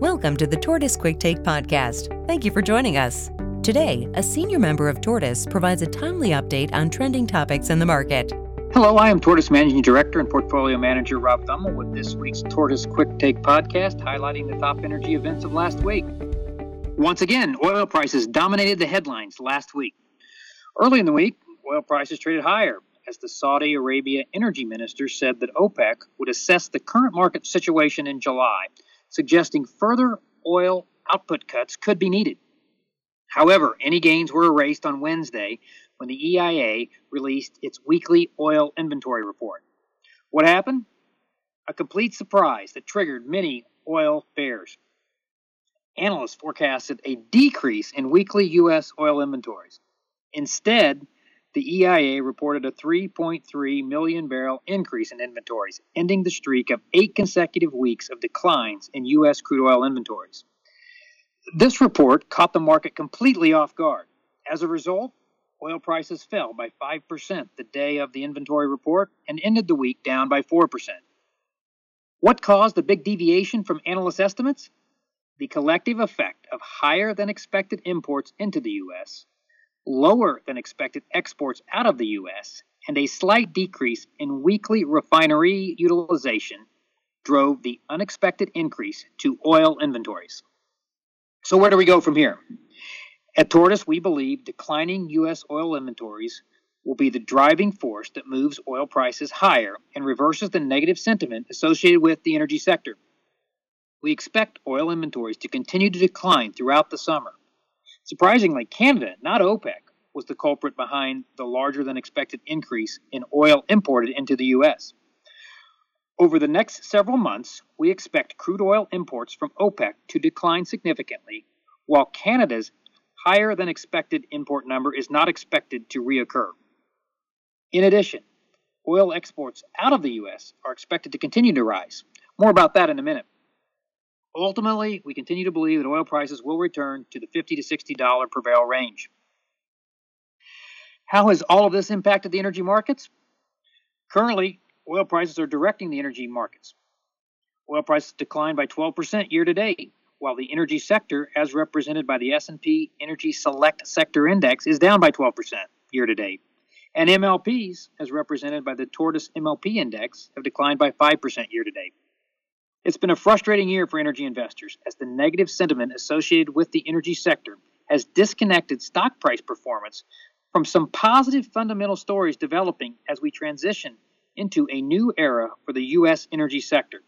Welcome to the Tortoise Quick Take podcast. Thank you for joining us. Today, a senior member of Tortoise provides a timely update on trending topics in the market. Hello, I am Tortoise Managing Director and Portfolio Manager Rob Thummel with this week's Tortoise Quick Take podcast, highlighting the top energy events of last week. Once again, oil prices dominated the headlines last week. Early in the week, oil prices traded higher as the Saudi Arabia energy minister said that OPEC would assess the current market situation in July, suggesting further oil output cuts could be needed. However, any gains were erased on Wednesday when the EIA released its weekly oil inventory report. What happened? A complete surprise that triggered many oil bears. Analysts forecasted a decrease in weekly U.S. oil inventories. Instead, the EIA reported a 3.3 million barrel increase in inventories, ending the streak of 8 consecutive weeks of declines in U.S. crude oil inventories. This report caught the market completely off guard. As a result, oil prices fell by 5% the day of the inventory report and ended the week down by 4%. What caused the big deviation from analyst estimates? The collective effect of higher than expected imports into the U.S., lower than expected exports out of the U.S., and a slight decrease in weekly refinery utilization drove the unexpected increase to oil inventories. So where do we go from here? At Tortoise, we believe declining U.S. oil inventories will be the driving force that moves oil prices higher and reverses the negative sentiment associated with the energy sector. We expect oil inventories to continue to decline throughout the summer. Surprisingly, Canada, not OPEC, was the culprit behind the larger than expected increase in oil imported into the U.S. Over the next several months, we expect crude oil imports from OPEC to decline significantly, while Canada's higher than expected import number is not expected to reoccur. In addition, oil exports out of the U.S. are expected to continue to rise. More about that in a minute. Ultimately, we continue to believe that oil prices will return to the $50 to $60 per barrel range. How has all of this impacted the energy markets? Currently, oil prices are directing the energy markets. Oil prices declined by 12% year to date, while the energy sector, as represented by the S&P Energy Select Sector Index, is down by 12% year to date. And MLPs, as represented by the Tortoise MLP Index, have declined by 5% year to date. It's been a frustrating year for energy investors as the negative sentiment associated with the energy sector has disconnected stock price performance from some positive fundamental stories developing as we transition into a new era for the U.S. energy sector.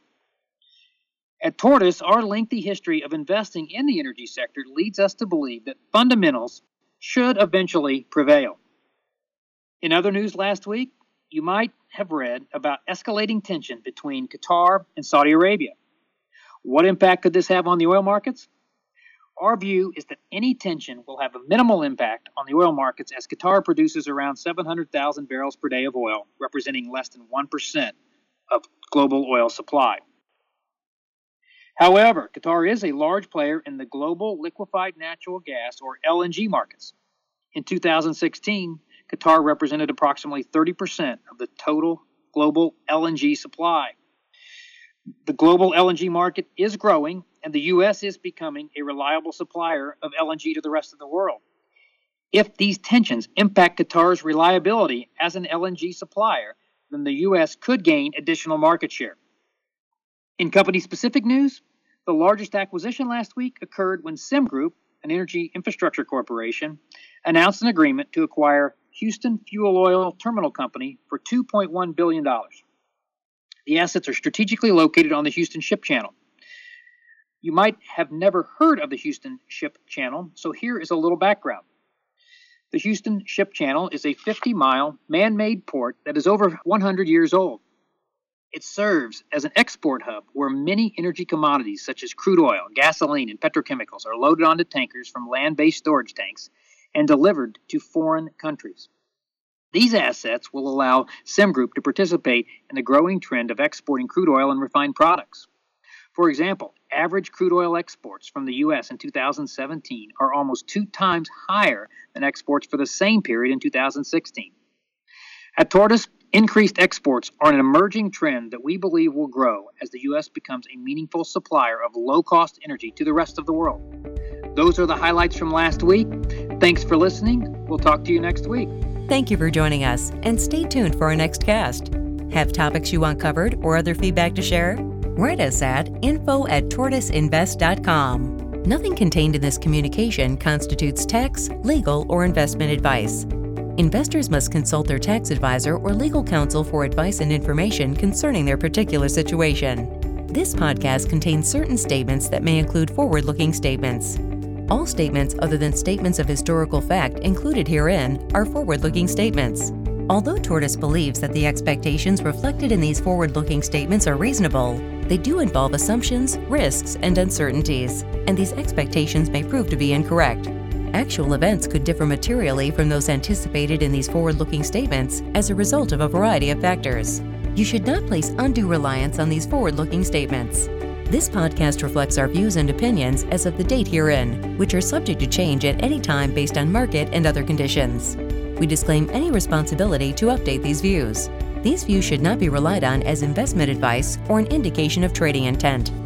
At Tortoise, our lengthy history of investing in the energy sector leads us to believe that fundamentals should eventually prevail. In other news last week, you might have read about escalating tension between Qatar and Saudi Arabia. What impact could this have on the oil markets? Our view is that any tension will have a minimal impact on the oil markets as Qatar produces around 700,000 barrels per day of oil, representing less than 1% of global oil supply. However, Qatar is a large player in the global liquefied natural gas, or LNG markets. In 2016, Qatar represented approximately 30% of the total global LNG supply. The global LNG market is growing, and the U.S. is becoming a reliable supplier of LNG to the rest of the world. If these tensions impact Qatar's reliability as an LNG supplier, then the U.S. could gain additional market share. In company-specific news, the largest acquisition last week occurred when SemGroup, an energy infrastructure corporation, announced an agreement to acquire Houston Fuel Oil Terminal Company for $2.1 billion. The assets are strategically located on the Houston Ship Channel. You might have never heard of the Houston Ship Channel, so here is a little background. The Houston Ship Channel is a 50-mile man-made port that is over 100 years old. It serves as an export hub where many energy commodities such as crude oil, gasoline, and petrochemicals are loaded onto tankers from land-based storage tanks and delivered to foreign countries. These assets will allow SemGroup to participate in the growing trend of exporting crude oil and refined products. For example, average crude oil exports from the U.S. in 2017 are almost 2 times higher than exports for the same period in 2016. At Tortoise, Increased exports are an emerging trend that we believe will grow as the U.S. becomes a meaningful supplier of low-cost energy to the rest of the world. Those are the highlights from last week. Thanks for listening. We'll talk to you next week. Thank you for joining us, and stay tuned for our next cast. Have topics you want covered or other feedback to share? Write us at info@tortoiseinvest.com. Nothing contained in this communication constitutes tax, legal, or investment advice. Investors must consult their tax advisor or legal counsel for advice and information concerning their particular situation. This podcast contains certain statements that may include forward-looking statements. All statements other than statements of historical fact included herein are forward-looking statements. Although Tortoise believes that the expectations reflected in these forward-looking statements are reasonable, they do involve assumptions, risks, and uncertainties, and these expectations may prove to be incorrect. Actual events could differ materially from those anticipated in these forward-looking statements as a result of a variety of factors. You should not place undue reliance on these forward-looking statements. This podcast reflects our views and opinions as of the date herein, which are subject to change at any time based on market and other conditions. We disclaim any responsibility to update these views. These views should not be relied on as investment advice or an indication of trading intent.